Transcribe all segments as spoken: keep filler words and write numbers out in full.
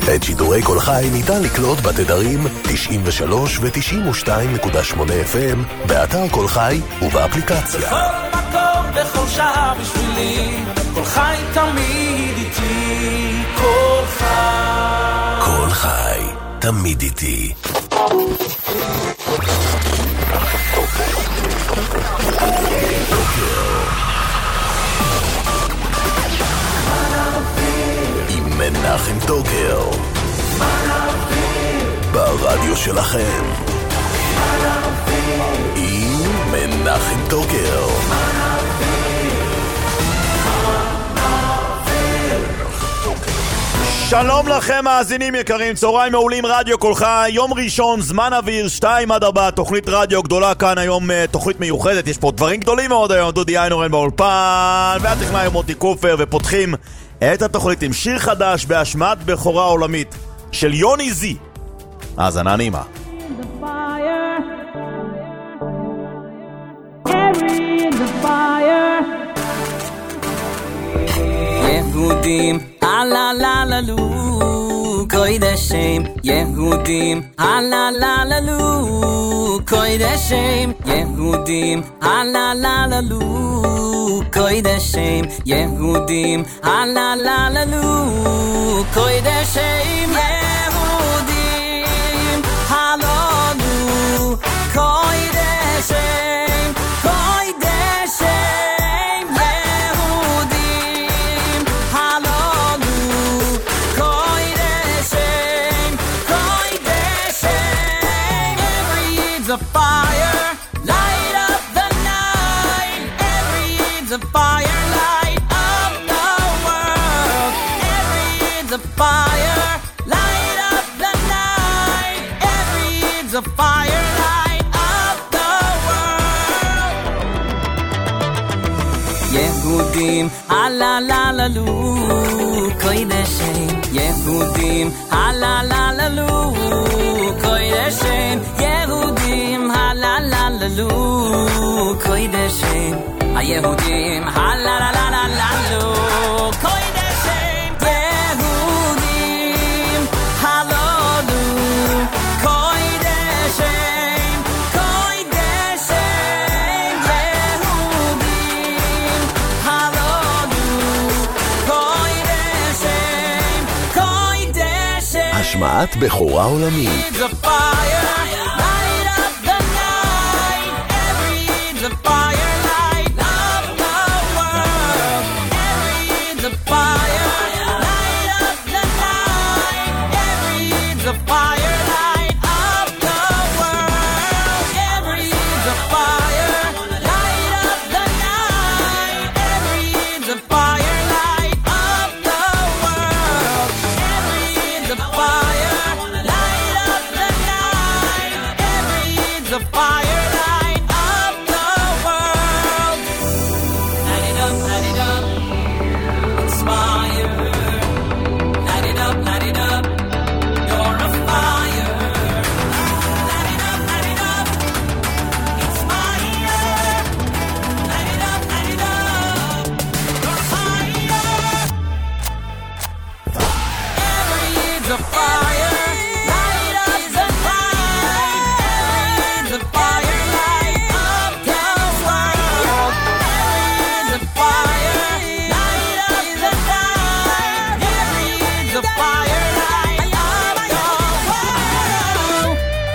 את שידורי כל חי ניתן לקלוט בתדרים תשעים ושלוש ו-תשעים ושתיים נקודה שמונה אף אם באתר כל חי ובאפליקציה. בכל מקום בכל שעה בשבילי, כל חי תמיד איתי, כל חי. כל חי תמיד איתי. עם מנחם טוקר ברדיו שלכם, עם מנחם טוקר. שלום לכם מאזינים יקרים, צהריים מעולים, רדיו כל חי, יום ראשון, זמן אוויר, שתיים עד ארבע, תוכנית רדיו גדולה כאן היום, תוכנית מיוחדת, יש פה דברים גדולים מאוד היום, דודי איינורן באולפן, והטכנאי מוטי קופר, ופותחים את התוכנית עם שיר חדש בהשמעת בכורה עולמית של יוני זי. האזנה נעימה. יהודים הללללו קוידשים, יהודים הללללו קוידשים, יהודים הללללו קוידשים, יהודים הללללו קוידשים, יהודים הלללו קוידשים, קוידשים, יהודים הללו קוידשים, קוידשים. Every Eid's a fire, light up the night. Every Eid's a fire, light up the world. Every Eid's a fire, light up the night. Every Eid's a fire, light up the world. Yehudim halalalalu koydeshem, Yehudim halalalalu koydeshem, Yehudim halalalalu koydeshem, Yehudim halalalalu koydeshem, Yehudim halalu koydeshem, koydeshem, Yehudim halalu koydeshem, koydeshem. השמעת בכורה עולמית. It's a fire, light up the night. Every Eid's a fire, light up the world. Every Eid's a fire, light up the night. Every Eid's a fire, light up the world. Every Eid's a fire, light up the night. Every Eid's a fire, light up the world. Every Eid's a fire, light up the night. Every Eid's a fire, light up the world. Light it up, light it up, inspire. Light it up, light it up, you're a fire. Light it up, light it up, inspire. Light it up, light it up, you're fire. Every Eid's a fire, light up the night. Every Eid's a fire, light up the world. Every Eid's a fire, light up the night. Every Eid's a fire, light up the world.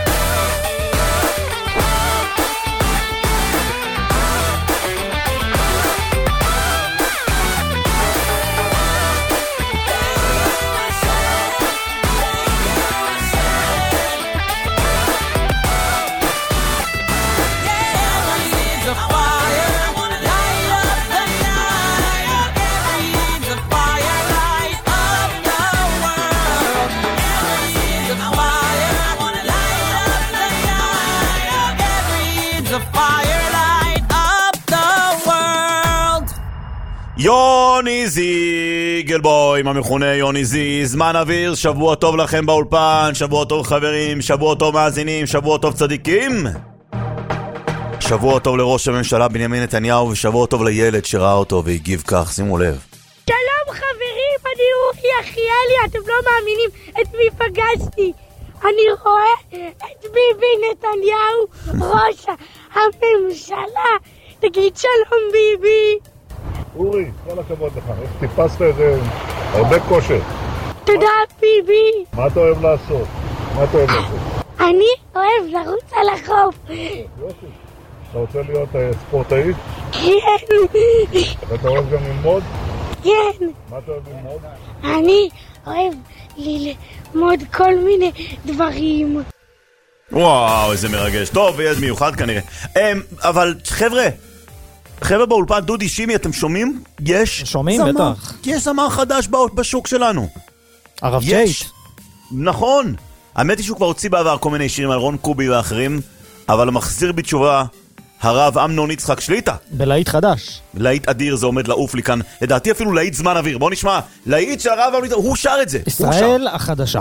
יוני זי, גלבוי, מה מכונה יוני זי, זמן אוויר, שבוע טוב לכם באולפן, שבוע טוב חברים, שבוע טוב מאזינים, שבוע טוב צדיקים. שבוע טוב לראש הממשלה בנימין נתניהו, ושבוע טוב לילד שראה אותו והגיב כך, שימו לב. שלום חברים, אני אורי יחיאלי, אתם לא מאמינים את מי פגשתי. אני רואה את ביבי נתניהו, ראש הממשלה. תגיד שלום ביבי. אורי, כל הכבוד לך, איך טיפסת את זה, הרבה כושר. תודה ביבי. מה אתה אוהב לעשות? מה אתה אוהב לעשות? אני אוהב לרוץ על החוף. יופי. אתה רוצה להיות ספורטאי? כן. ואתה אוהב גם ללמוד? כן. מה אתה אוהב ללמוד? אני אוהב ללמוד כל מיני דברים. וואו, איזה מרגש. טוב, ילד מיוחד כנראה. אבל חבר'ה, חבר'ה באולפן, דודי, שימי, אתם שומעים? יש שומעים, זמר, בטח. יש זמר חדש בשוק שלנו. הרב יש. ג'ייט. נכון. האמת היא שהוא כבר הוציא בעבר כל מיני שירים על רון קובי ואחרים, אבל המחזיר בתשובה, הרב אמנון יצחק שליטה. בלהיט חדש. להיט אדיר, זה עומד לעוף לי כאן. לדעתי אפילו להיט זמן אוויר. בוא נשמע. להיט של הרב אמנון, הוא שר את זה. ישראל החדשה.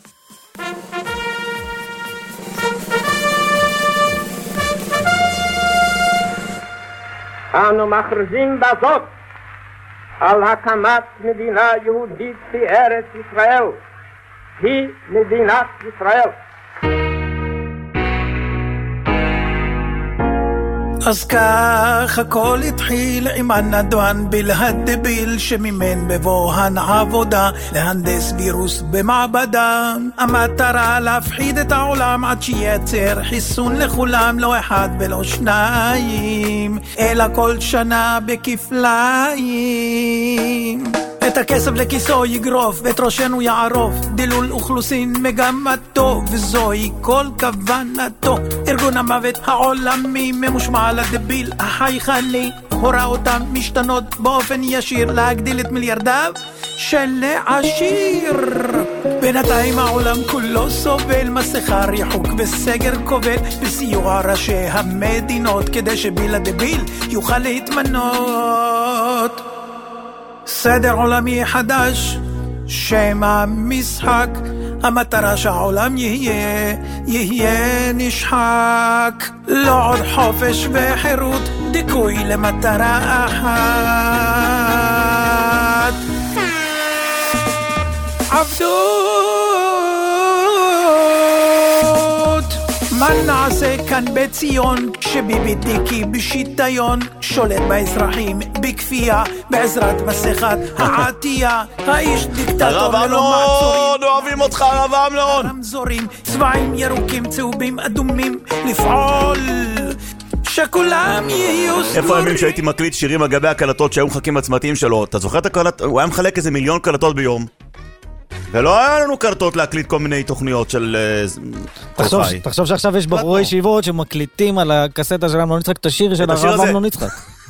אנו מכריזים בזאת על הקמת מדינה יהודית בארץ ישראל. היא מדינת ישראל. אז כך הכל התחיל עם הנדואן בלהדביל שמימן בבוהן עבודה להנדס וירוס במעבדה. המטרה להפחיד את העולם עד שייצר חיסון לכולם, לא אחד ולא שניים, אלא כל שנה בכפליים. את הכסף לכיסו יגרוף ואת ראשנו יערוף, דילול אוכלוסין מגמתו, וזוהי כל כוונתו. ארגון המוות העולמי ממושמע על הדביל החייכני, הורה אותם משתנות באופן ישיר להגדיל את מיליארדיו של עשיר. בינתיים העולם כולו סובל, מסכה ריחוק וסגר כובל, בסיוע ראשי המדינות כדי שביל הדביל יוכל להתמנות. סדר עולמי חדש, שם המשחק, המטרה שהעולם יהיה, יהיה נשחק. לא עוד חופש וחירות, דיכוי למטרה אחת. עבדות. מה נעשה כאן בציון כשביבי דיקי בשיטיון שולט באזרחים בכפייה בעזרת מסכת העטייה? האיש דיקטטור ללא מעצורים, אוהבים אותך הרב אמנון. רמזורים, צבעים ירוקים צהובים אדומים, לפעול שכולם יהיו סגורים. איפה הימים שהייתי מקליט שירים על גבי הקלטות שהיו מחכים בצמתים שלו? אתה זוכר את הקלט? הוא היה מחלק איזה מיליון קלטות ביום, ולא היה לנו קלטות להקליט כל מיני תוכניות של תחשוב, תחשוב שעכשיו יש בחורי ישיבות שמקליטים על הקסטה של אמנון יצחק את השיר של הרב אמנון יצחק.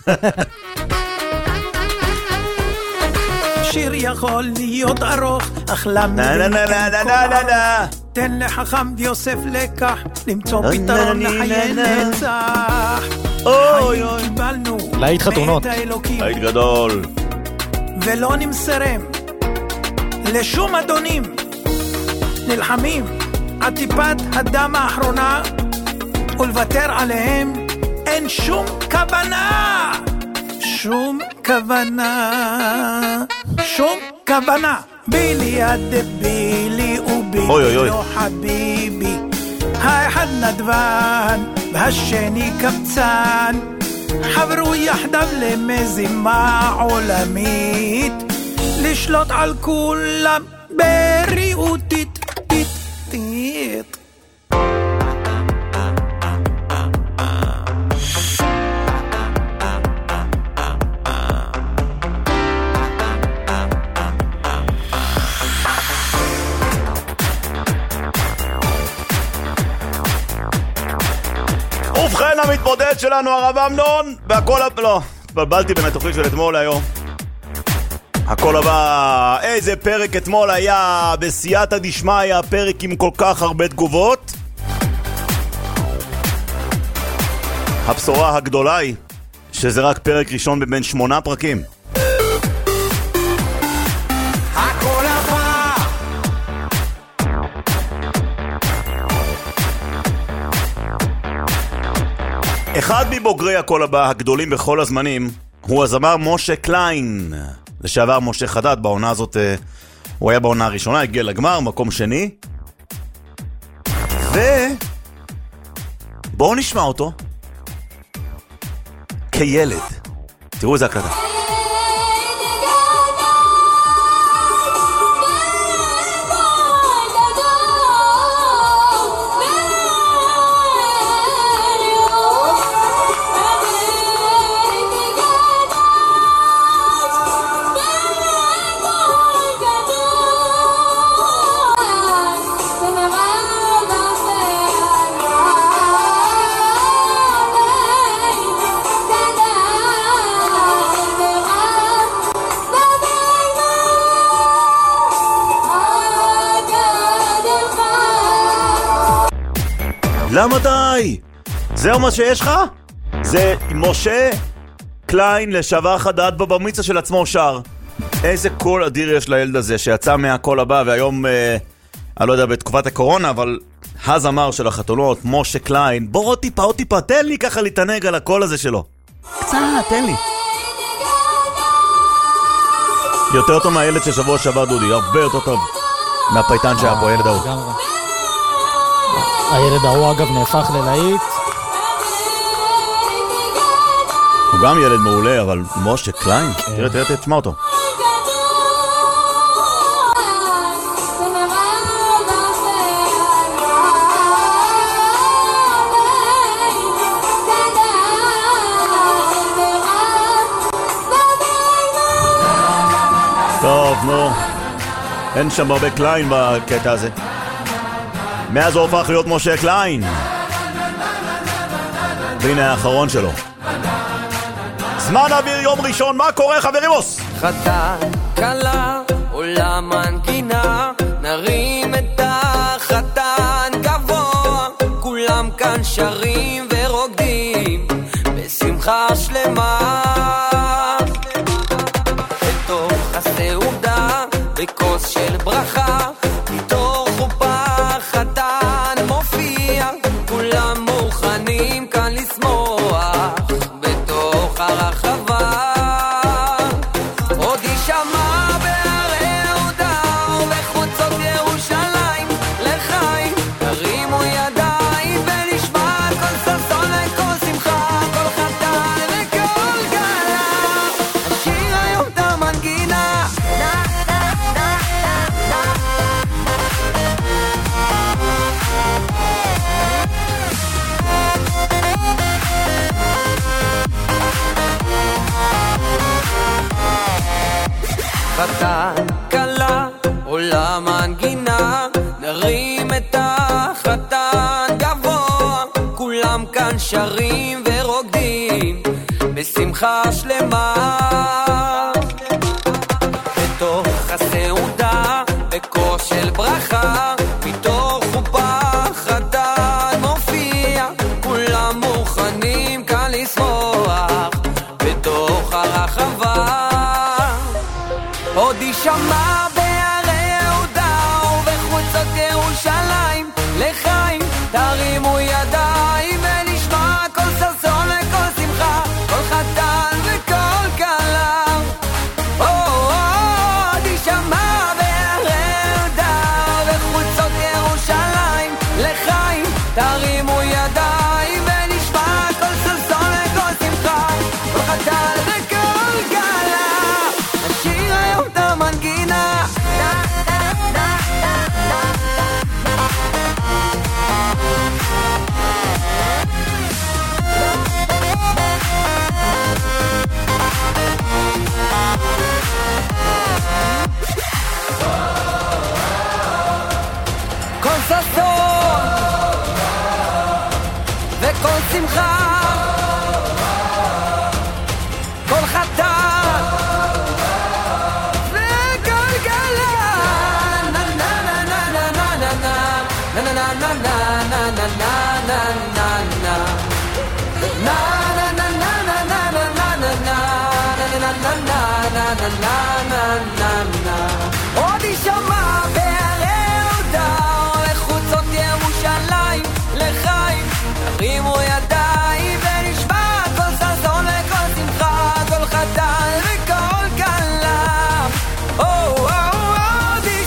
שיר יכול להיות ארוך, אך למדים תן לחכם ויוסף לקח למצוא פתרון לחיי נצח. אוי אוי, קיבלנו להיט חתונות, להיט גדול, ולא נמסרם לשום אדונים. נלחמים עד טיפת הדם האחרונה, ולוותר עליהם אין שום כוונה. שום כוונה, שום כוונה. בילי הדבילי ובילי לא חביבי, האחד נדבן והשני קבצן, חברו יחדיו למזימה עולמית, לשלוט על כולם בריאותית תית תית. ובכן המתמודד שלנו הרב אמנון, והכל... לא, התבלבלתי בין התוכנית של אתמול היום. הכל הבא, איזה פרק אתמול היה בסייעתא דשמיא, פרק עם כל כך הרבה תגובות. הבשורה הגדולה היא שזה רק פרק ראשון בבין שמונה פרקים. הכל הבא. אחד מבוגרי הכל הבא הגדולים בכל הזמנים הוא הזמר משה קליין, לשעבר משה חדד. בעונה הזאת הוא היה בעונה הראשונה, הגיע לגמר, מקום שני. ו... בואו נשמע אותו. כילד. תראו איזה הקלטה. למה די? זהו מה שיש לך? זה משה קליין לשעבר חדד בבמיצה של עצמו שר. איזה קול אדיר יש לילד הזה שיצא מהקול הבא, והיום, אה, אני לא יודע, בתקופת הקורונה, אבל הזמר של החתונות, משה קליין. בוא עוד טיפה, עוד טיפה, תן לי ככה להתענג על הקול הזה שלו. קצת, תן לי. יותר טוב מהילד של שבוע שעבר, דודי, הרבה יותר טוב מהפייטן שהיה פה, הילד ההוא. הילד ההוא אגב נהפך ללהיט. הוא גם ילד מעולה, אבל משה קליין, תראה, תראה, תראה, תשמע אותו. טוב, נו, אין שם הרבה קליין בקטע הזה. מאז הוא הופך להיות משה קליין. והנה האחרון שלו. זמן אוויר יום ראשון, מה קורה חברים עוס? חתן, קלה, עולה מנגינה, נרים את החתן גבוה, כולם כאן שרים ורוקדים בשמחה שלמה. בתוך הסעודה, בכוס של ברכה, מתוך חופה חתן מופיע, כולם מוכנים כאן לשמוח בתוך הרחבה. עוד יישמע בהרי יהודה ובחוצות ירושלים לחיים, תרימו ידיים ונשמע כל ששון וכל שמחה, כל חתן וכל כלה, השיר היום את המנגינה. חתן, קלה, עולה מנגינה, נרים את החתן גבוה, כולם כאן שרים ורוקדים בשמחה שלמה. בתוך הסעודה, בכוס של ברכה, מתוך חופה חתן מופיע, כולם מוכנים כאן לשמוח בתוך הרחבה. עוד יישמע בהרי יהודה ובחוצות ירושלים לחיים, תרימו ידיים ונשמע כל ששון וכל שמחה, כל חתן וכל כלה. עוד יישמע בהרי יהודה ובחוצות ירושלים לחיים, תרימו ידיים ונשמע כל ששון וכל שמחה, כל חתן וכל כלה, השיר היום את המנגינה. כל ששון וכל שמחה, כל חתן וכל כלה, na na na na na na na na na na na na na na עוד יישמע בהרי יהודה ובחוצות ירושלים לחיים, תרימו ידיים ונשמע כל ששון וכל שמחה, כל חתן וכל כלה. עוד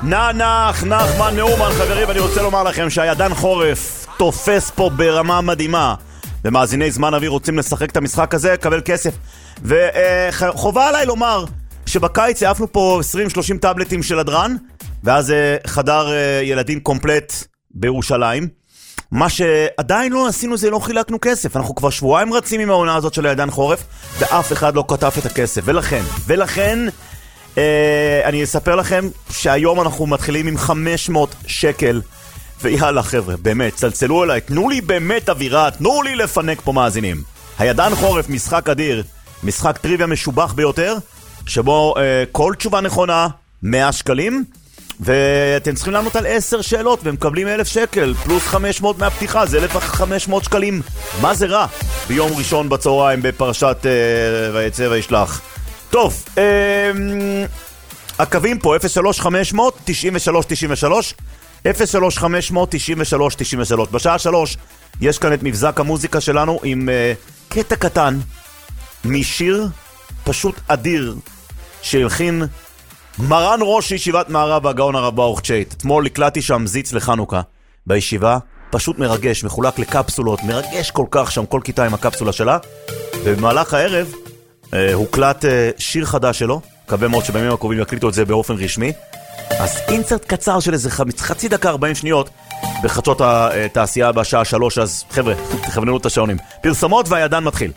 נח, נחמן מאומן, חברים, אני רוצה לומר לכם שהידן חורף תופס פה ברמה מדהימה. ומאזיני זמן אוויר רוצים לשחק את המשחק הזה, קבל כסף. וחובה עליי לומר שבקיץ העפנו פה עשרים שלושים טאבלטים של הדרן, ואז חדר ילדים קומפלט בירושלים. מה שעדיין לא עשינו זה לא חילקנו כסף. אנחנו כבר שבועיים רצים עם העונה הזאת של הידן חורף, ואף אחד לא כתב את הכסף. ולכן, ולכן, אה, אני אספר לכם שהיום אנחנו מתחילים עם חמש מאות שקל. ויאללה חבר'ה, באמת, צלצלו אליי, תנו לי באמת אווירה, תנו לי לפנק פה מאזינים. הידן חורף, משחק אדיר, משחק טריוויה משובח ביותר, שבו אה, כל תשובה נכונה, מאה שקלים, ואתם צריכים לענות על עשר שאלות, ומקבלים אלף שקל, פלוס חמש מאות מהפתיחה, זה אלף וחמש מאות שקלים. מה זה רע? ביום ראשון בצהריים בפרשת אה, ויצא וישלח. טוב, אה, הקווים פה, אפס שלוש חמש אפס אפס תשעים ושלוש תשעים ושלוש, אפס שלוש חמש אפס אפס תשעים ושלוש תשעים ושלוש. בשעה שלוש יש כאן את מבזק המוזיקה שלנו עם uh, קטע קטן משיר פשוט אדיר שהלחין מרן ראש ישיבת מערב הגאון הרב ברוך צ'ייט. אתמול הקלטתי שם זיץ לחנוכה בישיבה, פשוט מרגש, מחולק לקפסולות, מרגש כל כך שם, כל כיתה עם הקפסולה שלה. ובמהלך הערב uh, הוקלט uh, שיר חדש שלו, מקווה מאוד שבימים הקרובים יקליטו את זה באופן רשמי. אז אינסרט קצר של איזה חצי דקה ארבעים שניות בחדשות התעשייה בשעה שלוש. אז חבר'ה, תכווננו את השעונים. פרסומות והידן מתחיל.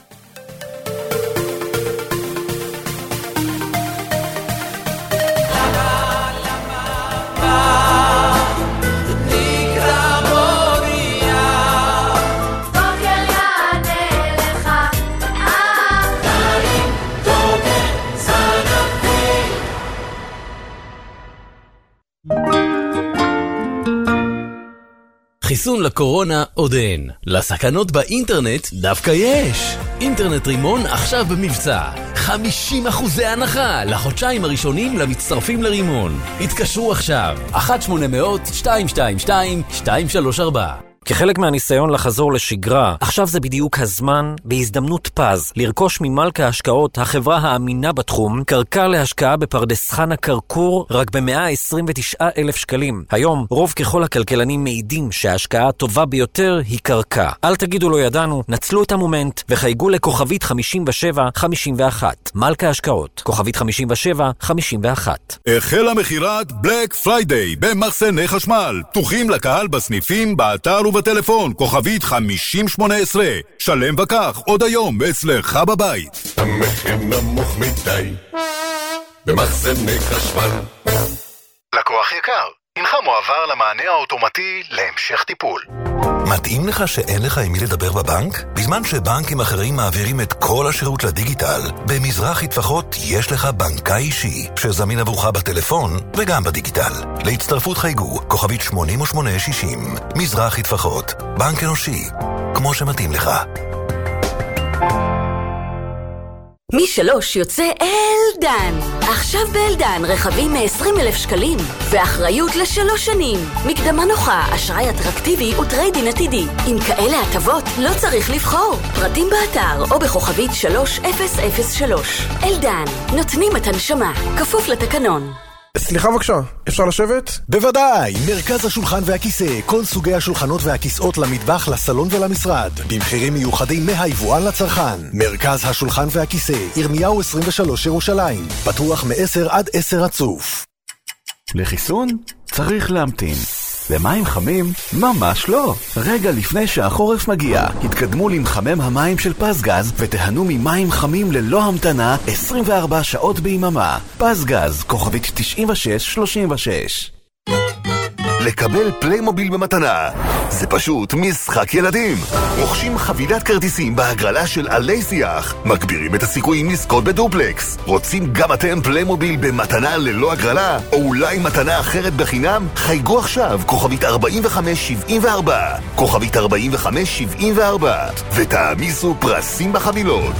חיסון לקורונה עוד אין. לסכנות באינטרנט דווקא יש. אינטרנט רימון עכשיו במבצע. חמישים אחוזי הנחה לחודשיים הראשונים למצטרפים לרימון. התקשרו עכשיו. אחת שמונה אפס אפס שתיים שתיים שתיים שתיים שלוש ארבע. כחלק מהניסיון לחזור לשגרה, עכשיו זה בדיוק הזמן, בהזדמנות פז, לרכוש ממלכה ההשקעות, החברה האמינה בתחום, קרקע להשקעה בפרדס חנה קרקור, רק ב-מאה עשרים ותשעה אלף שקלים. היום, רוב ככל הכלכלנים מעידים שההשקעה הטובה ביותר היא קרקע. אל תגידו לא ידענו, נצלו את המומנט, וחייגו לכוכבית חמישים ושבע חמישים ואחת. מלכה ההשקעות, כוכבית חמישים ושבע חמישים ואחת. החל המחירת בלק פריידיי במחסני חשמל. פתוחים לקהל בסניפים, באתר ובטלפון, כוכבית חמישים שמונה עשרה. שלם וכך, עוד היום, אצלך בבית. המחיר נמוך מדי במחסני חשמל. לקוח יקר, הנך מועבר למענה האוטומטי להמשך טיפול. מתאים לך שאין לך עם מי לדבר בבנק? בזמן שבנקים אחרים מעבירים את כל השירות לדיגיטל, במזרחי טפחות יש לך בנקאי אישי, שזמין עבורך בטלפון וגם בדיגיטל. להצטרפות חייגו, כוכבית שמונים ושמונה שישים. מזרחי טפחות, בנק אנושי, כמו שמתאים לך. משלוש יוצא אלדן. עכשיו באלדן רכבים מ-עשרים אלף שקלים ואחריות לשלוש שנים. מקדמה נוחה, אשראי אטרקטיבי וטריידין עתידי. עם כאלה הטבות לא צריך לבחור. פרטים באתר או בכוכבית שלוש אפס אפס שלוש. אלדן, נותנים את הנשמה, כפוף לתקנון. סליחה בבקשה, אפשר לשבת? בוודאי, מרכז השולחן והכיסא, כל סוגי השולחנות והכיסאות למטבח, לסלון ולמשרד, במחירים מיוחדים מהיבואן לצרכן. מרכז השולחן והכיסא, ירמיהו עשרים ושלוש ירושלים, פתוח מ-עשר עד עשר רצוף. לחיסון צריך להמתין. למים חמים? ממש לא. רגע לפני שהחורף מגיע, התקדמו למחמם המים של פסגז ותהנו ממים חמים ללא המתנה עשרים וארבע שעות ביממה. פסגז, כוכבית תשעים ושש שלושים ושש. לקבל פליימוביל במתנה זה פשוט משחק ילדים. רוכשים חבילת כרטיסים בהגרלה של עלי שיח, מגבירים את הסיכויים לזכות בדופלקס. רוצים גם אתם פליימוביל במתנה ללא הגרלה, או אולי מתנה אחרת בחינם? חייגו עכשיו, כוכבית ארבעים וחמש שבעים וארבע, כוכבית ארבעים וחמש שבעים וארבע, ותעמיסו פרסים בחבילות.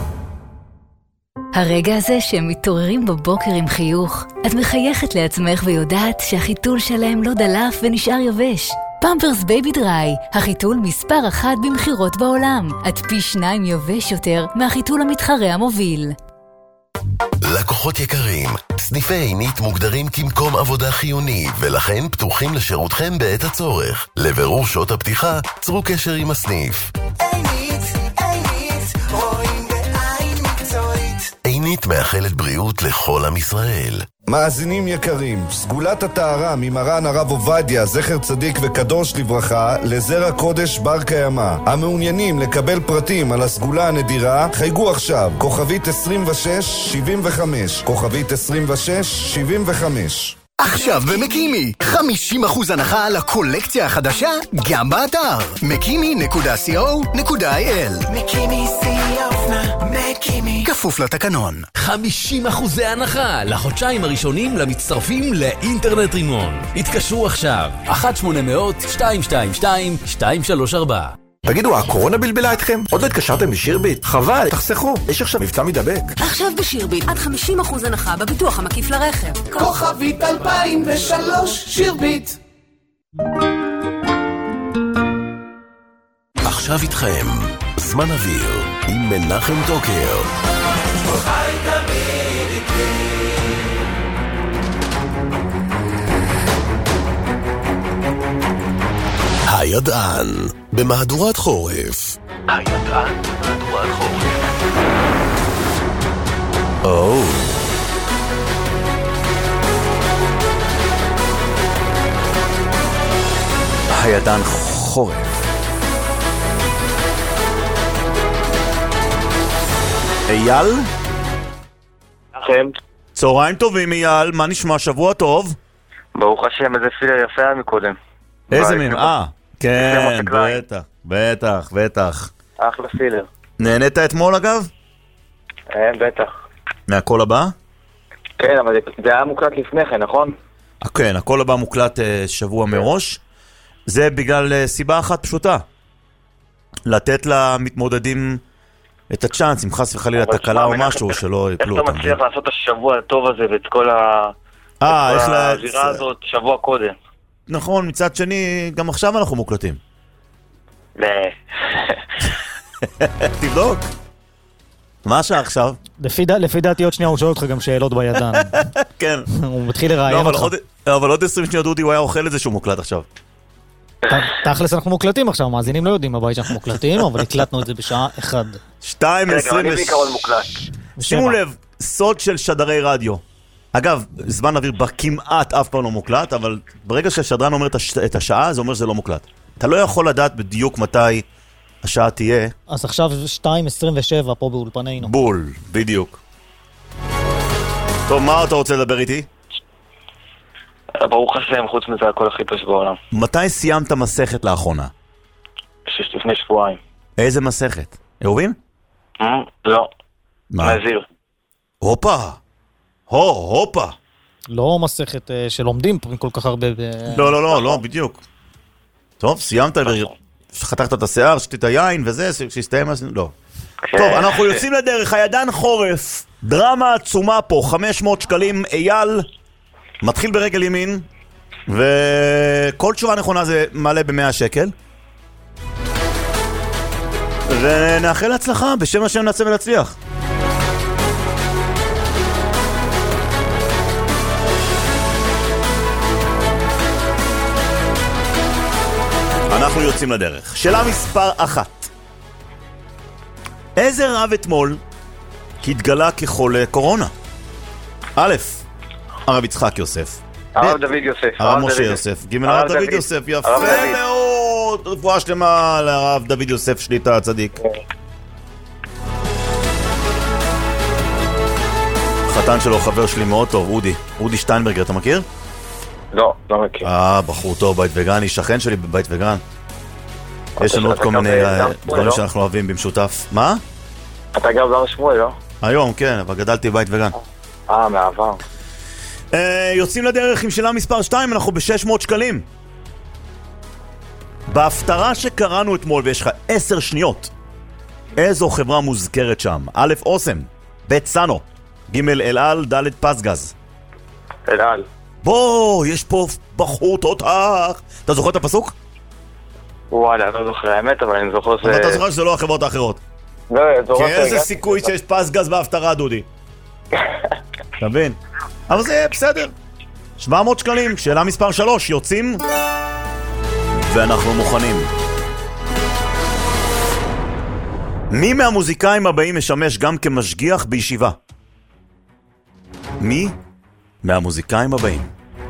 הרגע הזה שהם מתעוררים בבוקר עם חיוך, את מחייכת לעצמך ויודעת שהחיתול שלהם לא דלף ונשאר יבש. פמפרס בייבי דריי, החיתול מספר אחת במחירות בעולם. עד פי שניים יבש יותר מהחיתול המתחרה המוביל. לקוחות יקרים, סניפי עינית מוגדרים כמקום עבודה חיוני, ולכן פתוחים לשירותכם בעת הצורך. לבירור שעות הפתיחה, צרו קשר עם הסניף. עינית, עינית, רואים בעין מקצועית. עינית מאחלת בריאות לכל עם ישראל. מאזינים יקרים, סגולת הטהרה ממרן הרב עובדיה, זכר צדיק וקדוש לברכה, לזרע קודש בר קיימא. המעוניינים לקבל פרטים על הסגולה הנדירה, חייגו עכשיו, כוכבית עשרים ושש שבעים וחמש, כוכבית עשרים ושש שבעים וחמש. עכשיו במקימי, חמישים אחוז הנחה על הקולקציה החדשה, גם באתר מקימי נקודה סי או נקודה איי אל. מקימי סי אופנה, מקימי. כפוף לתקנון. חמישים אחוזי הנחה לחודשיים הראשונים למצטרפים לאינטרנט רימון. התקשרו עכשיו, אחת שמונה אפס אפס שתיים שתיים שתיים שתיים שלוש ארבע. תגידו, הקורונה בלבלה אתכם? עוד לא התקשרתם בשירביט? חבל, תחסכו, יש עכשיו מבצע מדבק. עכשיו בשירביט, עד חמישים אחוז הנחה בביטוח המקיף לרכב. כוכבית אלפיים ושלוש, שירביט. עכשיו איתכם, זמן אוויר, עם מנחם טוקר. חי תמיד איתי. הידען, במהדורת חורף. הידען במהדורת חורף. או. הידען חורף. אייל? לכם. צהריים טובים אייל, מה נשמע? שבוע טוב? ברוך השם, איזה פילר יפה היה מקודם. איזה מין? אה, כן, בטח, בטח, בטח. אחלה פילר. נהנית אתמול אגב? כן, בטח. מהקול הבא? כן, אבל זה היה מוקלט לפני כן, נכון? כן, הקול הבא מוקלט שבוע מראש. זה בגלל סיבה אחת פשוטה. לתת למתמודדים את הצ'אנס, אם חס וחלילה תקלה או משהו שלא יקלו אותם. איך אתה מצליח לעשות את השבוע הטוב הזה ואת כל האווירה הזאת שבוע קודם? נכון, מצד שני, גם עכשיו אנחנו מוקלטים. לא. תבדוק. מה השעה עכשיו? לפי דעתי עוד שנייה הוא שואל אותך גם שאלות בידן. כן. הוא מתחיל לראיין אותך. אבל עוד עשרים שניות דודי הוא היה אוכל את זה שהוא מוקלט עכשיו. תכלס אנחנו מוקלטים עכשיו, מאזינים לא יודעים הבית שאנחנו מוקלטים, אבל הקלטנו את זה בשעה אחת. שתיים עשרים. אני בעיקרון מוקלט. שימו לב, סוד של שדרי רדיו. אגב, זמן אוויר כמעט אף פעם לא מוקלט, אבל ברגע שהשדרן אומר את השעה, זה אומר שזה לא מוקלט. אתה לא יכול לדעת בדיוק מתי השעה תהיה. אז עכשיו שתיים עשרים ושבע פה באולפנינו. בול, בדיוק. טוב, מה אתה רוצה לדבר איתי? ברוך השם, חוץ מזה הכל הכי טוב בעולם. מתי סיימת מסכת לאחרונה? לפני שבועיים. איזה מסכת? אהובים? לא. מה? נזיר. הופה. הו, הופה. לא מסכת שלומדים כל כך הרבה. לא, לא, לא, לא, בדיוק. טוב, סיימת, חתכת את השיער, שתית היין וזה, שהסתיים, לא. טוב, אנחנו יוצאים לדרך, הידען חורף, דרמה עצומה פה, חמש מאות שקלים, אייל, מתחיל ברגל ימין, וכל תשובה נכונה זה מעלה ב-מאה שקל. ונאחל להצלחה, בשם השם נעשה ונצליח. אנחנו יוצאים לדרך. שאלה מספר אחת. איזה רב אתמול התגלה כחולה קורונה? א', הרב יצחק יוסף. הרב דוד יוסף. הרב משה יוסף. ג' הרב דוד יוסף. יפה מאוד. רפואה שלמה לרב דוד יוסף שליטה הצדיק. חתן שלו חבר שלי מאוד טוב, אודי. אודי שטיינברגר, אתה מכיר? לא, לא מכיר. אה, בחור טוב, בית וגן, היא שכן שלי בבית וגן. יש לנו עוד כל מיני דברים שאנחנו אוהבים במשותף. מה? אתה גר גם שמואל, לא? היום, כן, אבל גדלתי בבית וגן. אה, מעבר. יוצאים לדרך עם שאלה מספר שתיים, אנחנו ב-שש מאות שקלים. בהפטרה שקראנו אתמול, ויש לך עשר שניות, איזו חברה מוזכרת שם? א', אוסם, ב', סאנו, ג', אלעל, ד', פסגז. אלעל. בוא, יש פה בחור תותח. אתה זוכר את הפסוק? וואלה, לא זוכר האמת, אבל אני זוכר ש... אבל אתה זוכר שזה לא החברות האחרות. לא, זוכר... כי איזה סיכוי שיש פסגז בהפטרה, דודי? אתה מבין? אבל זה בסדר. שבע מאות שקלים, שאלה מספר שלוש, יוצאים ואנחנו מוכנים. מי מהמוזיקאים הבאים משמש גם כמשגיח בישיבה? מי מהמוזיקאים הבאים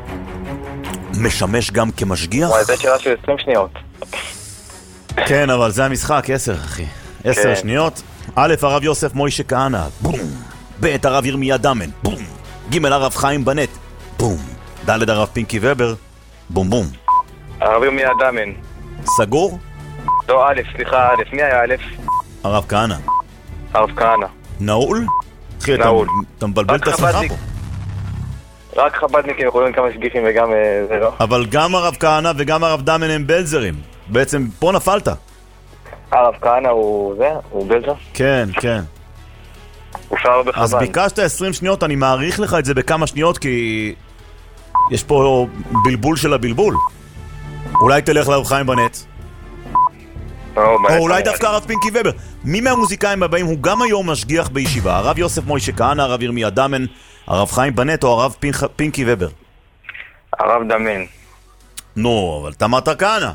משמש גם כמשגיח? וואי, זה שאלה של עשרים שניות. כן, אבל זה המשחק, עשר, אחי. עשר שניות. א', הרב יוסף מוישה כהנא, בום. ב', הרב ירמיה דמן, בום. ג', הרב חיים בנט, בום. ד', הרב פינקי ובר, בום בום. הרב ירמיה דמן. סגור? לא, א', סליחה, א', מי היה א'? הרב כהנא. הרב כהנא. נעול? אחי, נעול. אתה מבלבל את עצמך פה. רק חבדניקים יכולים כמה שגיחים וגם זה לא. אבל גם הרב כהנא וגם הרב דמן הם בלזרים. בעצם פה נפלת. הרב כהנא הוא זה? הוא בלזר? כן, כן. הוא שר בחב"ד. אז ביקשת עשרים שניות, אני מעריך לך את זה בכמה שניות כי יש פה בלבול של הבלבול. אולי תלך לרב חיים בנט. או אולי דווקא הרב פינקי ובר. מי מהמוזיקאים הבאים הוא גם היום משגיח בישיבה? הרב יוסף מוישה כהנא, הרב ירמיה דמן, הרב חיים בנט או הרב פינקי ובר? הרב דמן. נו, אבל אתה אמרת כהנא.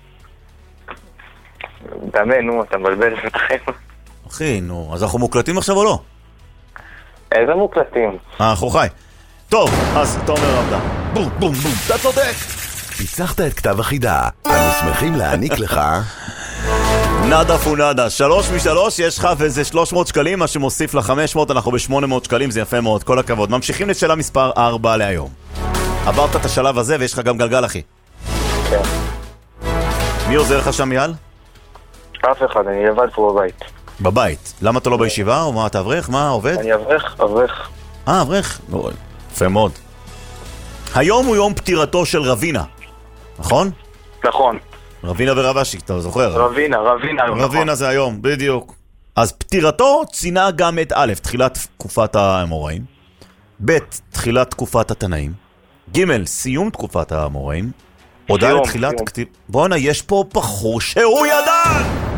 דמן, נו, אתה מבלבל לכם. אחי, נו, אז אנחנו מוקלטים עכשיו או לא? איזה מוקלטים? אה, חוכי. טוב, אז אתה אומר עבדה. בום, בום, בום, אתה צודק. פיצחת את כתב החידה. אנו שמחים להעניק לך נדה פונדה, שלוש משלוש, יש לך וזה שלוש מאות שקלים, מה שמוסיף ל-חמש מאות, אנחנו ב-שמונה מאות שקלים, זה יפה מאוד, כל הכבוד. ממשיכים לשאלה מספר ארבע להיום. עברת את השלב הזה ויש לך גם גלגל, אחי. כן. מי עוזר לך שם, יאל? אף אחד, אני לבד פה בבית. בבית? למה אתה לא בישיבה? או מה, אתה אברך? מה, עובד? אני אברך, אברך. אה, אברך? לא, יפה מאוד. היום הוא יום פטירתו של רבינה, נכון? נכון. רבינה ורבשי, אתה זוכר? רבינה, רבינה היום, נכון. רבינה זה היום, בדיוק. אז פטירתו צינה גם את א', תחילת תקופת האמוראים, ב', תחילת תקופת התנאים, ג', סיום תקופת האמוראים, או ד', תחילת כתיב... בואנה, יש פה בחור שהוא ידן!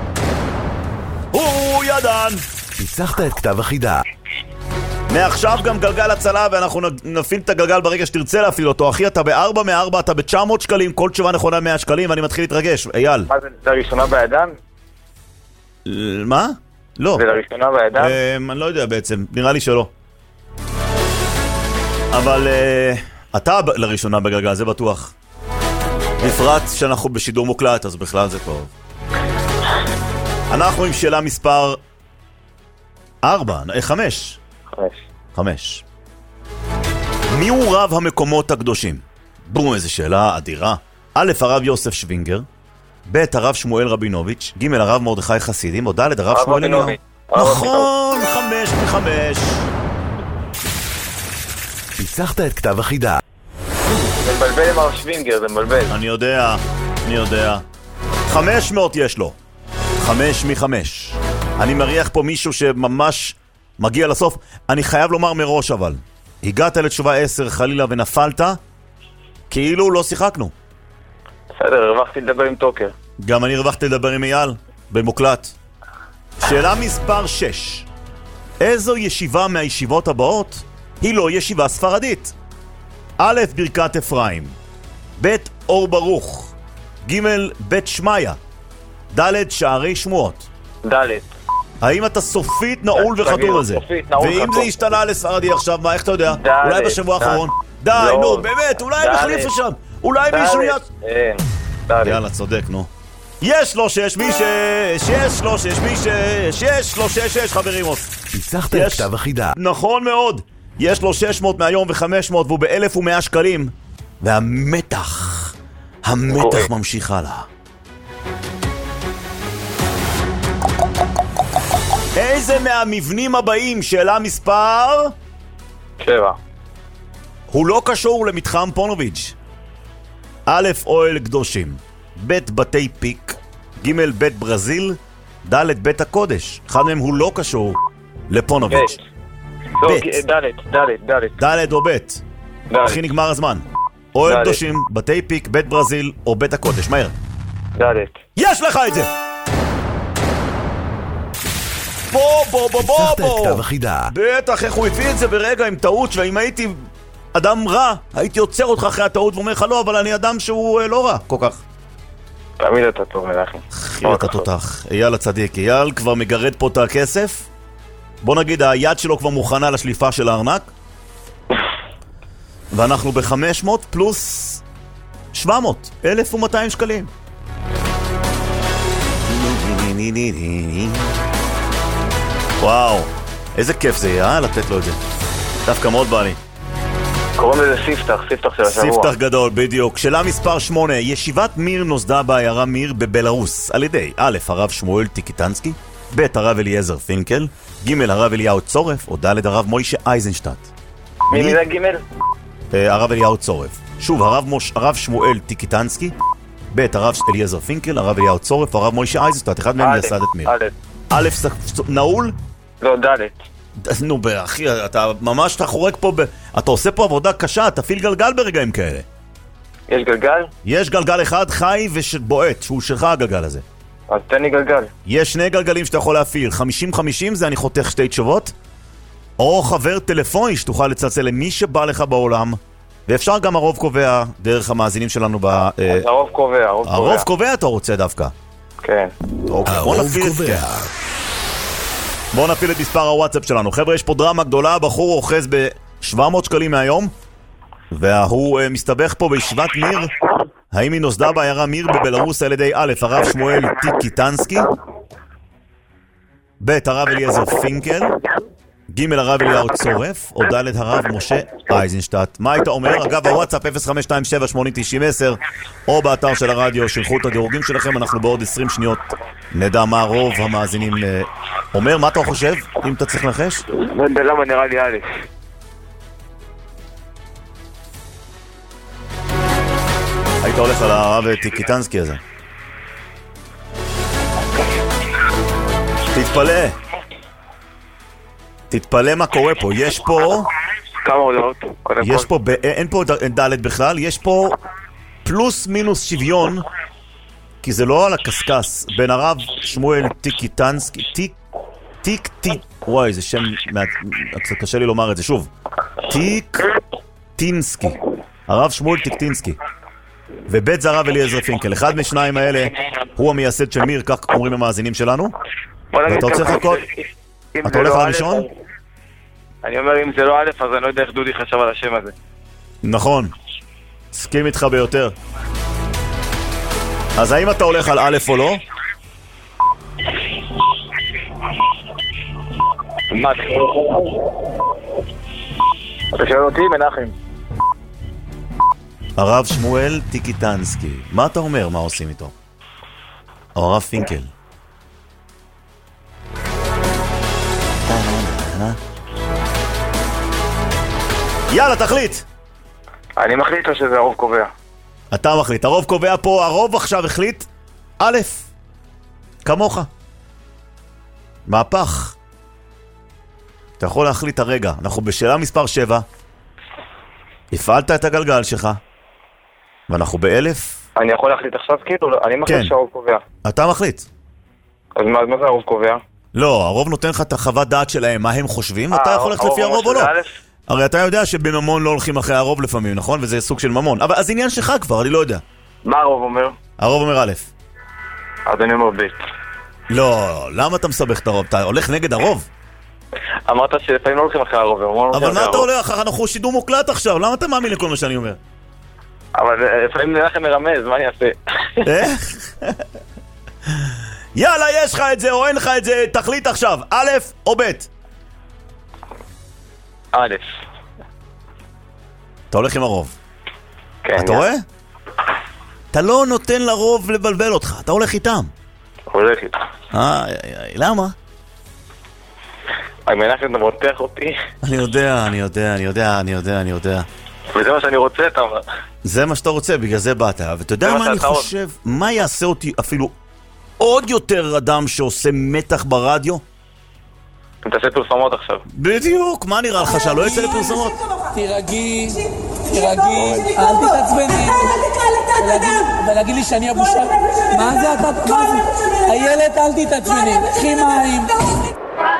הוא ידן! פיצחת את כתב החידה. מעכשיו גם גלגל הצלה, ואנחנו נפעיל את הגלגל ברגע שתרצה להפעיל אותו. אחי, אתה בארבע מארבע, אתה ב-תשע מאות שקלים, כל תשובה נכונה מאה שקלים, ואני מתחיל להתרגש. אייל. מה זה, זה הראשונה בידן? מה? לא. זה לראשונה בידן? אני לא יודע בעצם, נראה לי שלא. אבל אתה לראשונה בגלגל, זה בטוח. בפרט שאנחנו בשידור מוקלט, אז בכלל זה טוב. אנחנו עם שאלה מספר ארבע, חמש. חמש. חמש. מי הוא רב המקומות הקדושים? בום, איזו שאלה אדירה. א', הרב יוסף שווינגר, ב', הרב שמואל רבינוביץ', ג', הרב מרדכי חסידים, או ד', הרב שמואל אליהו. נכון, חמש מחמש. פיצחת את כתב החידה. זה מבלבל עם הרב שווינגר, זה מבלבל. אני יודע, אני יודע. חמש מאות יש לו. חמש מחמש. אני מריח פה מישהו שממש מגיע לסוף. אני חייב לומר מראש אבל, הגעת לתשובה עשר חלילה ונפלת, כאילו לא שיחקנו. בסדר, הרווחתי לדבר עם טוקר. גם אני הרווחתי לדבר עם אייל, במוקלט. שאלה מספר שש. איזו ישיבה מהישיבות הבאות היא לא ישיבה ספרדית? א', ברכת אפרים, ב', אור ברוך, ג', בית שמיה, ד', שערי שמועות. ד'. האם אתה סופית נעול וחתום על זה? ואם זה השתנה לספרדי עכשיו, מה, איך אתה יודע? אולי בשבוע האחרון? די, נו, באמת, אולי הם החליפו שם. אולי מישהו יד... יאללה, צודק, נו. יש לו שש מי שש, יש לו שש מי שש, יש לו שש שש, חברים. פיצחת את כתב החידה. נכון מאוד. יש לו שש מאות מהיום ו-חמש מאות והוא ב-אלף ומאה שקלים. והמתח, המתח ממשיך הלאה. איזה מהמבנים הבאים, שאלה מספר? שבע. הוא לא קשור למתחם פונוביץ'. א', אוהל קדושים, ב', בתי פיק, ג', בית ברזיל, ד', בית הקודש. אחד מהם הוא לא קשור לפונוביץ'. ב'. ד', ד', ד'. ד' או ב'. הכי נגמר הזמן. אוהל קדושים, בתי פיק, בית ברזיל או בית הקודש. מהר. ד'. יש לך את זה! בוא, בוא, בוא, בוא, צריך את בוא. הכתב החידה. בטח, איך הוא הביא את זה ברגע עם טעות, ואם הייתי אדם רע, הייתי עוצר אותך אחרי הטעות ואומר לך לא, אבל אני אדם שהוא לא רע כל כך. תמיד אתה טוב, מלאכי. חיל אתה תותח. אייל הצדיק. אייל כבר מגרד פה את הכסף. בוא נגיד, היד שלו כבר מוכנה לשליפה של הארנק. ואנחנו ב-חמש מאות פלוס שבע מאות, אלף ומאתיים שקלים. וואו, איזה כיף זה יהיה, לתת לו את זה. דווקא מאוד בא לי. קוראים לזה ספתח, ספתח של השבוע. ספתח גדול, בדיוק. שאלה מספר שמונה. ישיבת מיר נוסדה בעיירה מיר בבלרוס על ידי א', הרב שמואל טיקיטנסקי, ב', הרב אליעזר פינקל, ג', הרב אליהו צורף, או ד', הרב מוישה אייזנשטט. מי מילה ג'? הרב אליהו צורף. שוב, הרב, מוש... הרב שמואל טיקיטנסקי, ב', הרב אליעזר פינקל, הרב אליהו צורף, הרב מוישה אייזנשטט. אחד מהם יסד את מיר. א', נעול? לא, ד'. נו, אחי, אתה ממש אתה חורק פה, ב... אתה עושה פה עבודה קשה, תפיל גלגל ברגעים כאלה. יש גלגל? יש גלגל אחד חי ובועט, שהוא שלך הגלגל הזה. אז תן לי גלגל. יש שני גלגלים שאתה יכול להפעיל, חמישים חמישים זה אני חותך שתי תשובות, או חבר טלפוני שתוכל לצלצל למי שבא לך בעולם, ואפשר גם הרוב קובע דרך המאזינים שלנו ב... אז הרוב קובע, הרוב קובע. הרוב קובע אתה רוצה דווקא. כן. הרוב קובע. בואו נפיל את מספר הוואטסאפ שלנו. חבר'ה, יש פה דרמה גדולה, הבחור אוחז ב-שבע מאות שקלים מהיום, והוא uh, מסתבך פה בישיבת מיר. האם היא נוסדה בעיירה מיר בבלרוס על ידי א', הרב שמואל טיקיטנסקי, ב', הרב אליעזר פינקל, ג', הרב אליהו צורף, או ד', הרב משה אייזנשטט. מה היית אומר? אגב, הוואטסאפ אפס חמש שתיים שבע שמונה תשעים עשר, או באתר של הרדיו, שלחו את הדירוגים שלכם. אנחנו בעוד עשרים שניות נדע מה רוב המאזינים אומר. מה אתה חושב, אם אתה צריך לנחש? למה נראה לי א'. היית הולך על הרב טיקיטנסקי הזה. תתפלא. תתפלא מה קורה פה. יש פה... כמה הודעות? יש פה... אין פה ד' בכלל. יש פה פלוס מינוס שוויון, כי זה לא על הקסקס, בין הרב שמואל טיקיטנסקי, טיק, טיק, טיק, וואי, זה שם, קצת קשה לי לומר את זה, שוב, טיק, טינסקי, הרב שמואל טיקיטנסקי, ובית זה הרב אליעזר פינקל. אחד משניים האלה הוא המייסד של מיר, כך אומרים המאזינים שלנו, ואתה רוצה לחכות? אתה הולך לראשון? אני אומר, אם זה לא א', אז אני לא יודע איך דודי חשב על השם הזה. נכון, סכים איתך ביותר. אז האם אתה הולך על א' או לא? מה? אתה שואל אותי, מנחם? הרב שמואל טיקיטנסקי. מה אתה אומר? מה עושים איתו? או הרב פינקל? יאללה, תחליט. אני מחליט שזה הרוב קובע. אתה מחליט. הרוב קובע פה, הרוב עכשיו החליט א', כמוך. מהפך. אתה יכול להחליט הרגע. אנחנו בשאלה מספר שבע. הפעלת את הגלגל שלך, ואנחנו באלף. אני יכול להחליט עכשיו כאילו? אני מחליט כן. שהרוב קובע. אתה מחליט. אז מה, מה זה הרוב קובע? לא, הרוב נותן לך את החוות דעת שלהם, מה הם חושבים, אתה יכול ללכת לפי הרוב או לא. הרי אתה יודע שבממון לא הולכים אחרי הרוב לפעמים, נכון? וזה סוג של ממון. אבל אז עניין שלך כבר, אני לא יודע. מה הרוב אומר? הרוב אומר א'. אז אני אומר ב'. לא, למה אתה מסבך את הרוב? אתה הולך נגד הרוב? אמרת שלפעמים לא הולכים אחרי הרוב. אבל מה אתה הולך? אנחנו שידור מוקלט עכשיו, למה אתה מאמין לכל מה שאני אומר? אבל לפעמים נלך מרמז, מה אני אעשה? איך? יאללה, יש לך את זה או אין לך את זה, תחליט עכשיו, א' או ב'. א'. אתה הולך עם הרוב. כן. אתה רואה? אתה לא נותן לרוב לבלבל אותך, אתה הולך איתם. הולך איתם. אה, למה? אני מניח שאתה מותח אותי. אני יודע, אני יודע, אני יודע, אני יודע, אני יודע. וזה מה שאני רוצה, אתה אומר. זה מה שאתה רוצה, בגלל זה באת. ואתה יודע מה אני חושב? מה יעשה אותי אפילו עוד יותר אדם שעושה מתח ברדיו? אם תעשה פרסומות עכשיו. בדיוק, מה נראה לך שלא יצא לפרסומות? תירגעי, תירגעי, אל תתעצבני. ולהגיד לי שאני הבושה. מה זה אתה, מה זה? איילת, אל תתעצבני, קחי מים.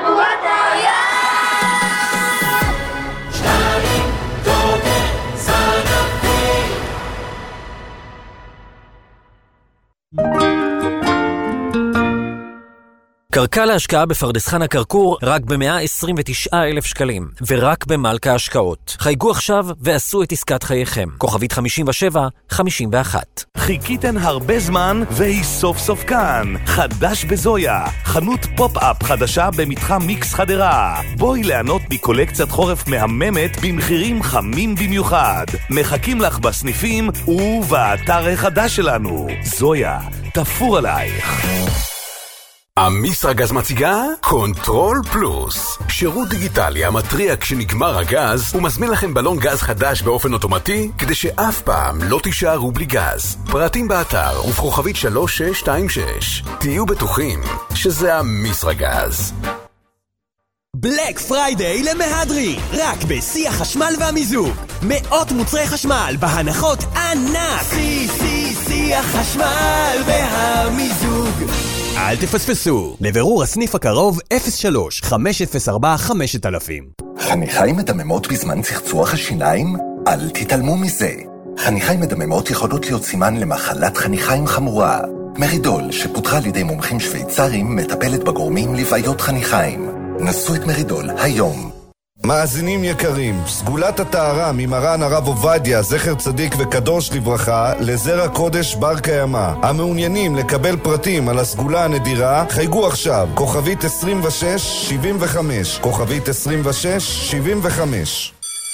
קרקע להשקעה בפרדס חנה כרכור רק ב-מאה עשרים ותשעה אלף שקלים, ורק במלכה השקעות. חייגו עכשיו ועשו את עסקת חייכם. כוכבית חמישים ושבע חמישים ואחת. חיכיתן הרבה זמן והיא סוף סוף כאן. חדש בזויה, חנות פופ-אפ חדשה במתחם מיקס חדרה. בואי ליהנות מקולקציית חורף מהממת במחירים חמים במיוחד. מחכים לך בסניפים ובאתר החדש שלנו. זויה, תפור עלייך. אמיסרגז מציגה קונטרול פלוס, שירות דיגיטלי המטריע כשנגמר הגז ומזמין לכם בלון גז חדש באופן אוטומטי כדי שאף פעם לא תישארו בלי גז. פרטים באתר ובכוכבית שלוש שש שתיים שש. תהיו בטוחים שזה אמיסרגז. בלק פריידיי למהדרי, רק בשיא החשמל והמיזוג. מאות מוצרי חשמל בהנחות ענק. שיא, שיא, שיא החשמל והמיזוג. אל תפספסו. לבירור הסניף הקרוב אפס שלוש חמש אפס ארבע חמש אלף. חניכיים מדממות בזמן צחצוח השיניים? אל תתעלמו מזה. חניכיים מדממות יכולות להיות סימן למחלת חניכיים חמורה. מרידול, שפותחה על ידי מומחים שוויצרים, מטפלת בגורמים לבעיות חניכיים. נסו את מרידול היום. מאזינים יקרים, סגולת הטהרה ממרן הרב עובדיה, זכר צדיק וקדוש לברכה, לזרע קודש בר קיימא. המעוניינים לקבל פרטים על הסגולה הנדירה, חייגו עכשיו, כוכבית עשרים ושש שבעים וחמש, כוכבית עשרים ושש שבעים וחמש.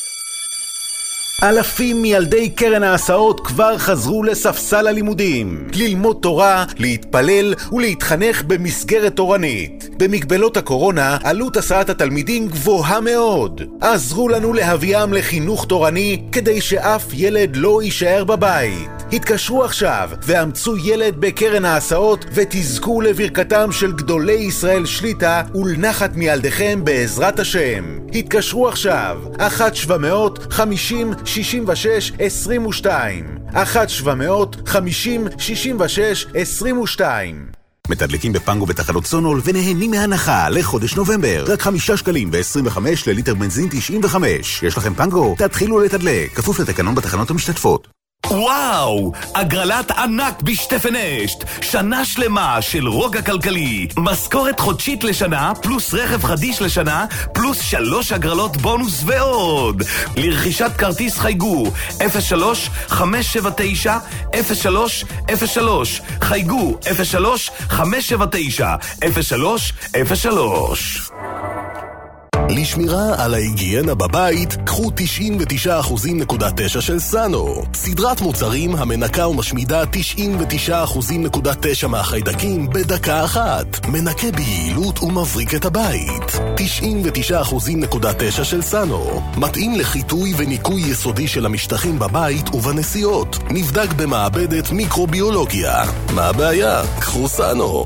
אלפים מילדי קרן ההסעות כבר חזרו לספסל הלימודים, ללמוד תורה, להתפלל ולהתחנך במסגרת תורנית. במגבלות הקורונה עלות הסעת התלמידים גבוהה מאוד. עזרו לנו להביאם לחינוך תורני כדי שאף ילד לא יישאר בבית. התקשרו עכשיו ואמצו ילד בקרן ההסעות ותזכו לברכתם של גדולי ישראל שליטה ולנחת מילדיכם בעזרת השם. התקשרו עכשיו אחת שבע מאות חמישים שישים ושש עשרים ושתיים, אחת שבע מאות חמישים שישים ושש עשרים ושתיים. מתדלקים בפנגו בתחנות סונול ונהנים מהנחה לחודש נובמבר. רק חמישה שקלים ועשרים וחמש לליטר בנזין תשעים וחמש. יש לכם פנגו? תתחילו לתדלק. כפוף לתקנון בתחנות המשתתפות. וואו! הגרלת ענק בשטפן אשת, שנה שלמה של רוגע כלכלי, משכורת חודשית לשנה פלוס רכב חדיש לשנה פלוס שלוש הגרלות בונוס ועוד. לרכישת כרטיס חייגו אפס שלוש חמש שבע תשע אפס שלוש אפס שלוש, חייגו אפס שלוש חמש שבע תשע אפס שלוש אפס שלוש. לשמירה על ההיגיינה בבית, קחו תשעים ותשעה נקודה תשע אחוזים של סאנו. סדרת מוצרים המנקה ומשמידה תשעים ותשעה נקודה תשע אחוזים מהחיידקים בדקה אחת. מנקה ביעילות ומבריק את הבית. תשעים ותשעה נקודה תשע אחוזים של סאנו. מתאים לחיטוי וניקוי יסודי של המשטחים בבית ובנסיעות. נבדק במעבדת מיקרוביולוגיה. מה הבעיה? קחו סאנו.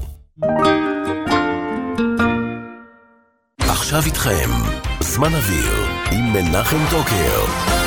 עכשיו איתכם, זמן אוויר, עם מנחם טוקר.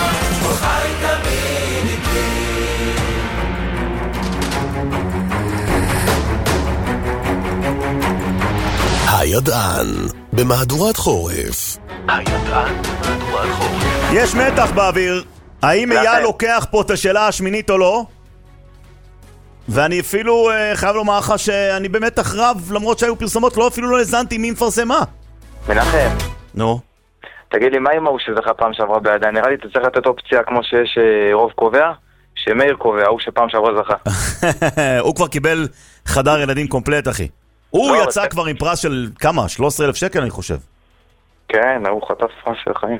הידען, במהדורת חורף. הידען, במהדורת חורף. יש מתח באוויר. האם אייל לוקח פה את השאלה השמינית או לא? ואני אפילו חייב לומר לך שאני במתח רב, למרות שהיו פרסומות, לא אפילו לא הזנתי מי מפרסם מה. מנחם. נו. תגיד לי, מה עם ההוא שזכה פעם שעברה בידיים? נראה לי אתה צריך לתת אופציה כמו שיש רוב קובע, שמאיר קובע, הוא שפעם שעברה זכה. הוא כבר קיבל חדר ילדים קומפלט, אחי. הוא יצא כבר עם פרס של כמה? שלושה עשר אלף שקל, אני חושב. כן, הוא חטף פרס של חיים.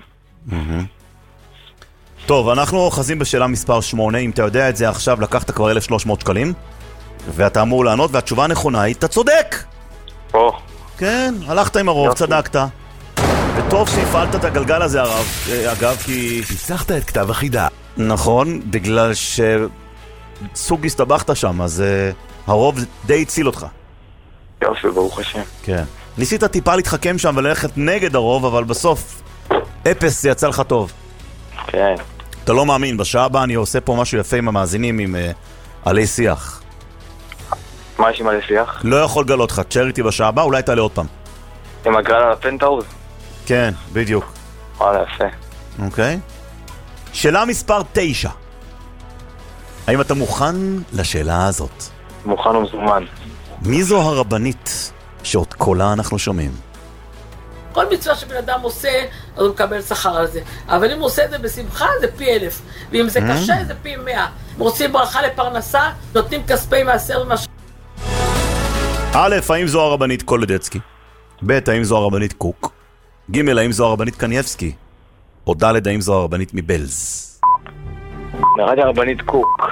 טוב, אנחנו אוחזים בשאלה מספר שמונה. אם אתה יודע את זה עכשיו, לקחת כבר אלף ושלוש מאות שקלים, ואתה אמור לענות, והתשובה הנכונה היא, אתה צודק! או. כן, הלכת עם הרוב, צדקת. וטוב שהפעלת את הגלגל הזה, הרב, אגב, כי... פיצחת את כתב החידה. נכון, בגלל שסוג הסתבכת שם, אז uh, הרוב די הציל אותך. יופי, ברוך השם. כן. ניסית טיפה להתחכם שם וללכת נגד הרוב, אבל בסוף, אפס זה יצא לך טוב. כן. אתה לא מאמין, בשעה הבאה אני עושה פה משהו יפה עם המאזינים, עם uh, עלי שיח. מה יש עם עלי שיח? לא יכול לגלות לך, תשאר איתי בשעה הבאה, אולי תעלה עוד פעם. עם הגרלה לפנטהאוז? כן, בדיוק. וואלה, יפה. אוקיי. שאלה מספר תשע. האם אתה מוכן לשאלה הזאת? מוכן ומזומן. מי זו הרבנית שעוד קולה אנחנו שומעים? כל מצווה שבן אדם עושה, אז הוא מקבל שכר על זה. אבל אם הוא עושה את זה בשמחה, זה פי אלף. ואם זה קשה, זה פי מאה. אם רוצים ברכה לפרנסה, נותנים כספי מעשר ומה... א', האם זו הרבנית קולדצקי? ב', האם זו הרבנית קוק? ג', האם זו הרבנית קניאבסקי? או ד', האם זו הרבנית מבלז? נראה לי הרבנית קוק.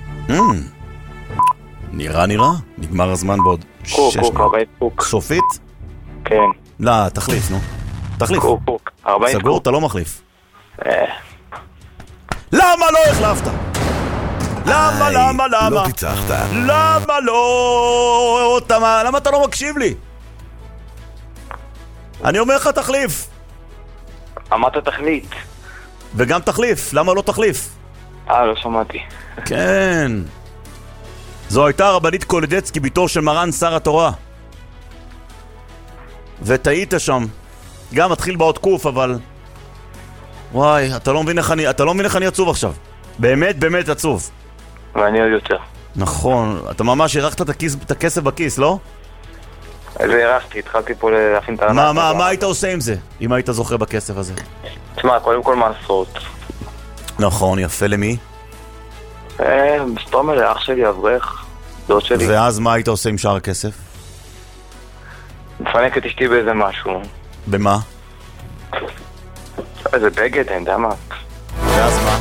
נראה נראה, נגמר הזמן בעוד קוק, שש... קוק, הרבנית קוק. סופית? כן. לא, תחליף, נו. תחליף. קוק, קוק. הרבנית קוק. סגור, אתה לא מחליף. אה. למה לא החלפת? למה, למה, למה? לא פיצחת. למה לא? למה אתה לא מקשיב לי? אני אומר לך תחליף. אמרת תחליט. וגם תחליף, למה לא תחליף? אה, לא שמעתי. כן. זו הייתה הרבנית קולדצקי, ביתו של מרן שר התורה. וטעית שם. גם מתחיל בעוד קוף, אבל... וואי, אתה לא מבין איך אני, אתה לא מבין איך אני עצוב עכשיו. באמת, באמת עצוב. ואני עוד יותר. נכון, אתה ממש הרחת את, הכיס, את הכסף בכיס, לא? איזה הרחתי, התחלתי פה להכין את הענק. מה, מה, מה היית עושה עם זה, אם היית זוכה בכסף הזה? תשמע, קודם כל מעשרות. נכון, יפה, למי? אה, מסתום אלה, אח שלי, אברך, דוד שלי. ואז מה היית עושה עם שאר הכסף? מפנק את אשתי באיזה משהו. במה? איזה בגד, אני יודע מה. ואז מה?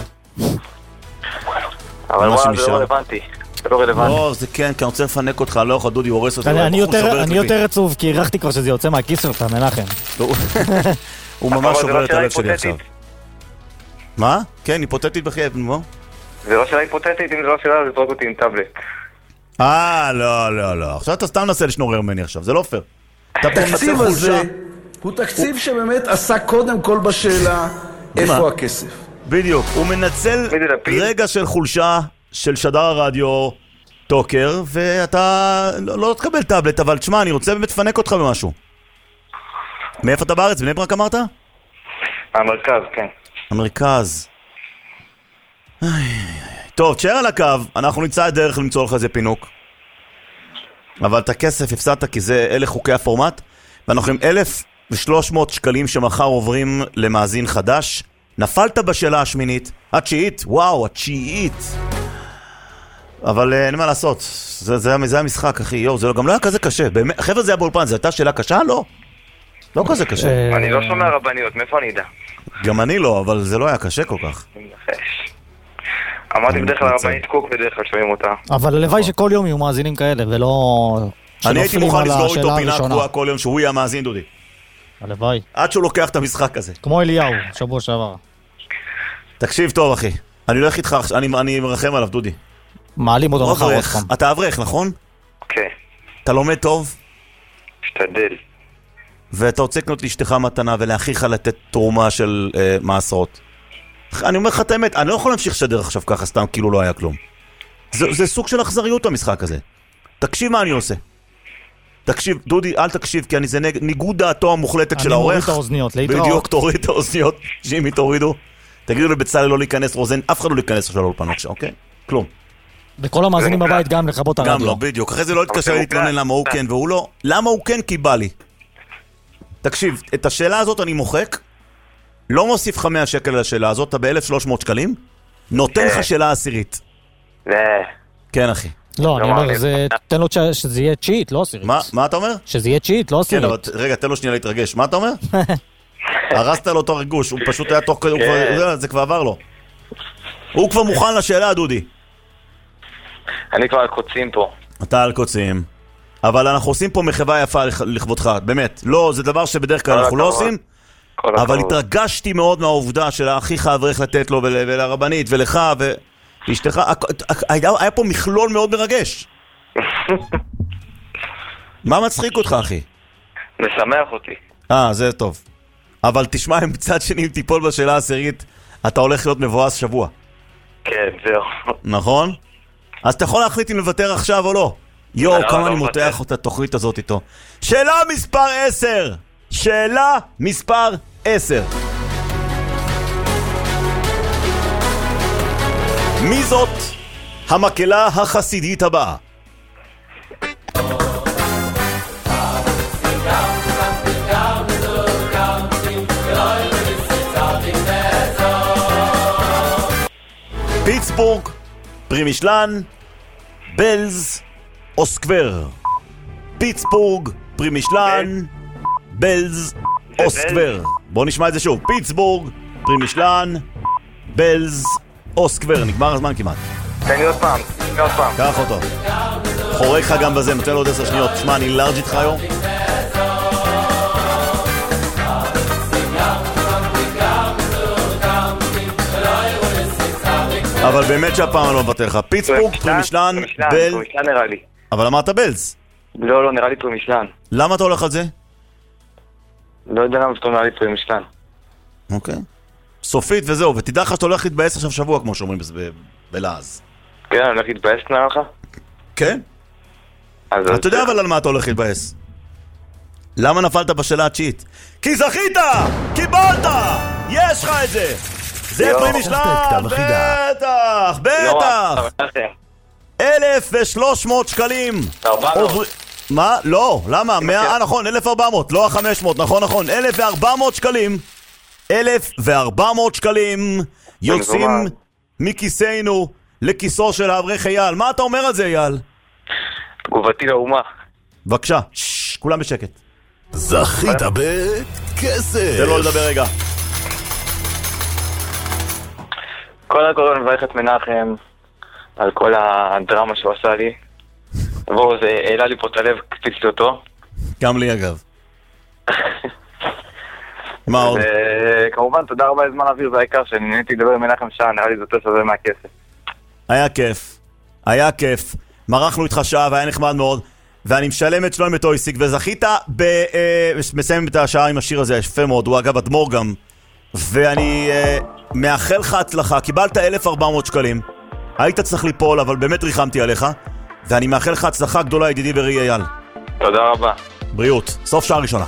אבל וואלה, זה לא רלוונטי. זה לא רלוונטי. לא, זה כן, כי אני רוצה לפנק אותך, לא יכול, דודי הורס אותי. אני יותר עצוב, כי הרחתי כבר שזה יוצא מהכיס שלך, מנחם. הוא ממש שובר את הלב שלי עכשיו. מה? כן, היפותטית בחייב, נו. זה לא שאלה היפותטית, אם זה לא שאלה, זה תרוק אותי עם טאבלט. אה, לא, לא, לא. עכשיו אתה סתם נסה לשנורר ממני עכשיו, זה לא פייר. התקציב הזה הוא תקציב שבאמת עשה קודם כל בשאלה איפה הכסף. בדיוק, הוא מנצל רגע של חולשה של שדר הרדיו טוקר, ואתה לא תקבל טאבלט, אבל תשמע, אני רוצה באמת לפנק אותך במשהו. מאיפה אתה בארץ? בני ברק אמרת? המרכז, כן. המרכז. טוב, תשאר על הקו, אנחנו נמצא דרך למצוא לך איזה פינוק. אבל את הכסף הפסדת, כי זה אלה חוקי הפורמט, ואנחנו עם אלף ושלוש מאות שקלים שמחר עוברים למאזין חדש. נפלת בשאלה השמינית, התשיעית, וואו, התשיעית. אבל אין מה לעשות, זה, זה, זה המשחק, אחי, יו, זה גם לא היה כזה קשה. באמת, חבר'ה, זה היה באולפן, זו הייתה שאלה קשה? לא. לא כזה קשה. אני לא שומע רבניות, מאיפה אני אדע? גם אני לא, אבל זה לא היה קשה כל כך. אמרתי בדרך כלל רבנית קוק בדרך כלל שומעים אותה. אבל הלוואי שכל יום יהיו מאזינים כאלה, ולא... אני הייתי מוכן לסגור איתו פינה קבועה כל יום שהוא יהיה מאזין, דודי. הלוואי. עד שהוא לוקח את המשחק הזה. כמו אליהו, שבוע שעבר. תקשיב טוב, אחי. אני הולך איתך, אני מרחם עליו, דודי. מעלים אותו מחר עוד פעם. אתה אברך, נכון? כן. אתה לומד טוב? משתדל. ואתה רוצה לקנות לאשתך מתנה ולאחיך לתת תרומה של אה, מעשרות. אני אומר לך את האמת, אני לא יכול להמשיך לשדר עכשיו ככה סתם כאילו לא היה כלום. זה, זה סוג של אכזריות המשחק הזה. תקשיב מה אני עושה. תקשיב, דודי, אל תקשיב, כי אני זה נג, ניגוד דעתו המוחלטת של העורך. אני מוריד את האוזניות, להתראות. בדיוק, תוריד את האוזניות, שימי תורידו. תגידו לבצלאל לא להיכנס, רוזן, אף אחד לא להיכנס עכשיו לאולפן עכשיו, אוקיי? כלום. וכל המאזינים בבית גם לכבות הרדיו. גם לא, בדיוק. אחרי זה לא התקשר להתלונן למה הוא כן והוא לא. למה הוא כן כי בא לי. תקשיב, את השאלה הזאת אני מוחק, לא מוסיף לך מאה שקל לשאלה הזאת, אתה ב-אלף ושלוש מאות שקלים, נותן לך שאלה עשירית. כן, אחי. לא, אני אומר, תן לו שזה יהיה צ'יט, לא עשירית. מה אתה אומר? שזה יהיה צ'יט, לא עשירית. כן, אבל רגע, תן לו שנייה להתרגש. מה אתה אומר? הרסת לו אותו רגוש, הוא פשוט היה תוך כזה, זה כבר עבר לו. הוא כבר מוכן לשאלה, דודי. אני כבר על קוצים פה. אתה על קוצים. אבל אנחנו עושים פה מחווה יפה לכבודך, באמת. לא, זה דבר שבדרך כלל אנחנו לא עושים. אבל התרגשתי מאוד מהעובדה של האחיך אברך לתת לו ולרבנית ולך ולאשתך. היה פה מכלול מאוד מרגש. מה מצחיק אותך, אחי? משמח אותי. אה, זה טוב. אבל תשמע, אם בצד שני אם תיפול בשאלה העשירית, אתה הולך להיות מבואס שבוע. כן, זהו. נכון? אז אתה יכול להחליט אם לוותר עכשיו או לא. יואו, כמה אני מותח את התוכנית הזאת איתו. שאלה מספר עשר. שאלה מספר עשר. מי זאת המקהלה החסידית הבאה? פיטסבורג, פרימישלן, בלז או סקוור? פיטסבורג, פרימישלן, בלז או סקוור? בואו נשמע את זה שוב. פיטסבורג, פרימישלן, בלז או סקוור. נגמר הזמן כמעט. תן לי עוד פעם, תן לי עוד פעם. קח אותו. חורק לך גם בזה, נותן לו עוד עשר שניות. שמע, אני לארג' איתך היום. אבל באמת שהפעם אני לא מבטל לך. פיטסבורג, פרימישלן, בלז. פרימישלן נראה לי. אבל אמרת בלז. לא, לא, נראה לי פרימישלן. למה אתה הולך על זה? לא יודע למה אתה נראה לי פרימישלן. אוקיי. סופית וזהו, ותדע לך שאתה הולך להתבאס עכשיו שבוע, כמו שאומרים בלעז. כן, אני הולך להתבאס נראה לך? כן. אתה יודע אבל על מה אתה הולך להתבאס. למה נפלת בשאלה התשיעית? כי זכית! קיבלת! יש לך את זה! זה פרימישלן! בטח! בטח! אלף ושלוש מאות שקלים! ארבע מאות! מה? לא, למה? מאה, נכון, אלף וארבע מאות, לא ה-חמש מאות, נכון, נכון, אלף וארבע מאות שקלים. אלף וארבע מאות שקלים יוצאים מכיסנו לכיסו של האברך אייל. מה אתה אומר על זה, אייל? תגובתי לאומה. בבקשה, ששש, כולם בשקט. זכית בכסף. תן לו לדבר רגע. קודם כל אני מברך את מנחם על כל הדרמה שהוא עשה לי. בואו, זה העלה לי פה את הלב, קפיצתי אותו. גם לי אגב. מה עוד? כמובן, תודה רבה לזמן אוויר, זה העיקר שאני נהניתי לדבר עם מנחם שעה, נראה לי זה יותר שווה מהכסף. היה כיף, היה כיף. מרחנו איתך שעה והיה נחמד מאוד, ואני משלם את שלום את אויסיק, וזכית ב... מסיים את השעה עם השיר הזה, יפה מאוד, הוא אגב אדמור גם, ואני מאחל לך הצלחה, קיבלת אלף וארבע מאות שקלים, היית צריך ליפול, אבל באמת ריחמתי עליך, ואני מאחל לך הצלחה גדולה, ידידי וראי אייל. תודה רבה. בריאות, סוף שעה ראשונה.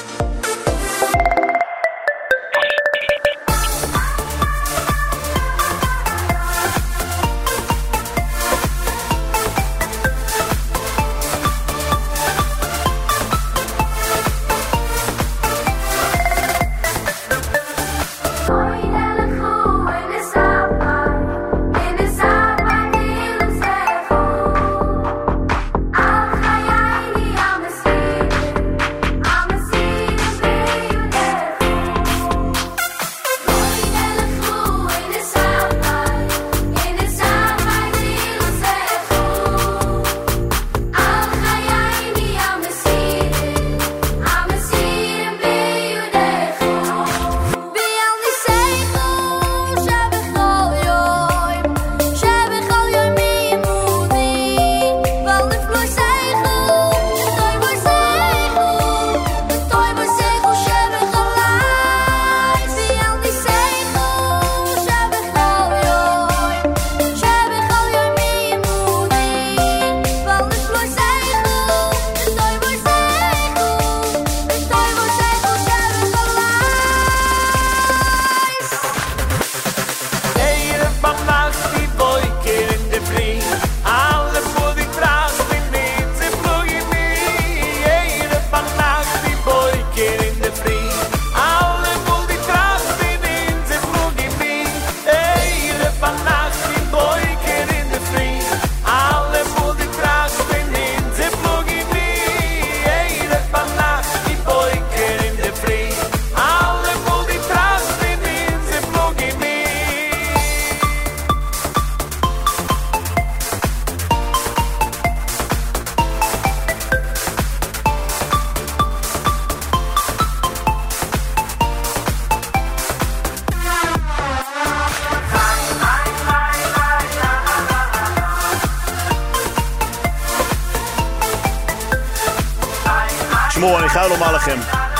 תשמעו, אני חייב לומר לכם,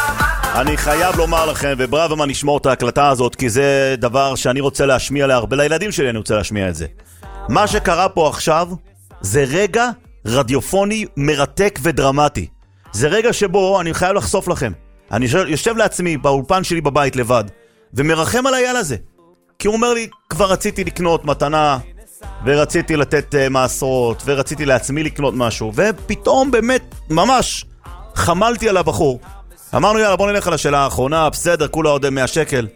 אני חייב לומר לכם, ובראבמן נשמור את ההקלטה הזאת, כי זה דבר שאני רוצה להשמיע להרבה, לילדים שלי אני רוצה להשמיע את זה. מה שקרה פה עכשיו, זה רגע רדיופוני מרתק ודרמטי. זה רגע שבו, אני חייב לחשוף לכם, אני יושב לעצמי באולפן שלי בבית לבד, ומרחם על הילד הזה. כי הוא אומר לי, כבר רציתי לקנות מתנה, ורציתי לתת uh, מעשרות, ורציתי לעצמי לקנות משהו, ופתאום באמת, ממש, חמלתי על הבחור. אמרנו, יאללה, בוא נלך על השאלה האחרונה, בסדר, כולה עוד מאה שקל.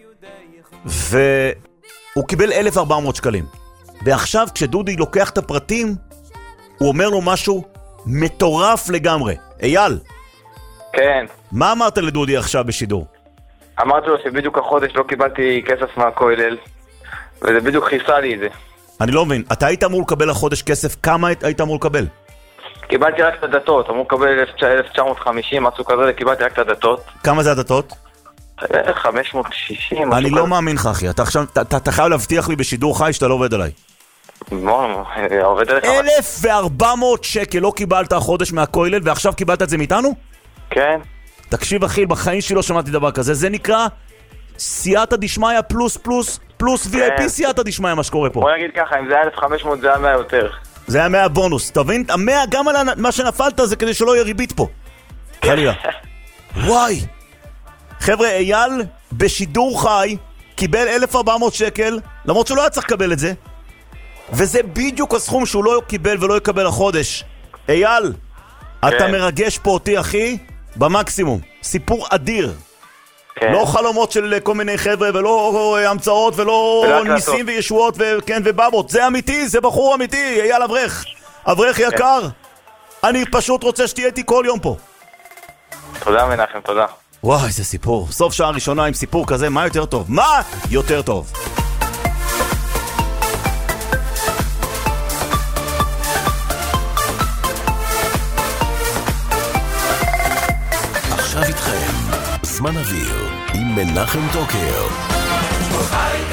והוא קיבל אלף וארבע מאות שקלים. ועכשיו, כשדודי לוקח את הפרטים, הוא אומר לו משהו מטורף לגמרי. אייל. כן. מה אמרת לדודי עכשיו בשידור? אמרתי לו שבדיוק החודש לא קיבלתי כסף מהכולל, וזה בדיוק חיסה לי את זה. אני לא מבין, אתה היית אמור לקבל החודש כסף, כמה היית אמור לקבל? קיבלתי רק את הדתות, אמור לקבל אלף תשע מאות וחמישים, משהו כזה, קיבלתי רק את הדתות. כמה זה הדתות? חמש מאות שישים. אני לא מאמין לך, אחי, אתה עכשיו, אתה חייב להבטיח לי בשידור חי שאתה לא עובד עליי. עובד עליך. אלף וארבע מאות שקל לא קיבלת החודש מהכולל, ועכשיו קיבלת את זה מאיתנו? כן. תקשיב אחי, בחיים שלי לא שמעתי דבר כזה, זה נקרא סייעתא דשמיא פלוס פלוס פלוס וי איי פי סייעתא דשמיא, מה שקורה פה. בוא נגיד ככה, אם זה היה אלף וחמש מאות זה היה מאה יותר. זה היה מאה בונוס, תבין? המאה גם על מה שנפלת זה כדי שלא יהיה ריבית פה. חלילה. וואי. חבר'ה, אייל בשידור חי קיבל אלף וארבע מאות שקל, למרות שהוא לא היה צריך לקבל את זה, וזה בדיוק הסכום שהוא לא קיבל ולא יקבל החודש. אייל, אתה מרגש פה אותי אחי במקסימום. סיפור אדיר. לא חלומות של כל מיני חבר'ה ולא המצאות ולא ניסים וישועות וכן ובבות. זה אמיתי, זה בחור אמיתי. אייל אברך, אברך יקר, אני פשוט רוצה שתהיה איתי כל יום פה. תודה מנחם, תודה. וואי, זה סיפור. סוף שעה ראשונה עם סיפור כזה, מה יותר טוב? מה יותר טוב? עכשיו איתכם, זמן אוויר עם מנחם טוקר.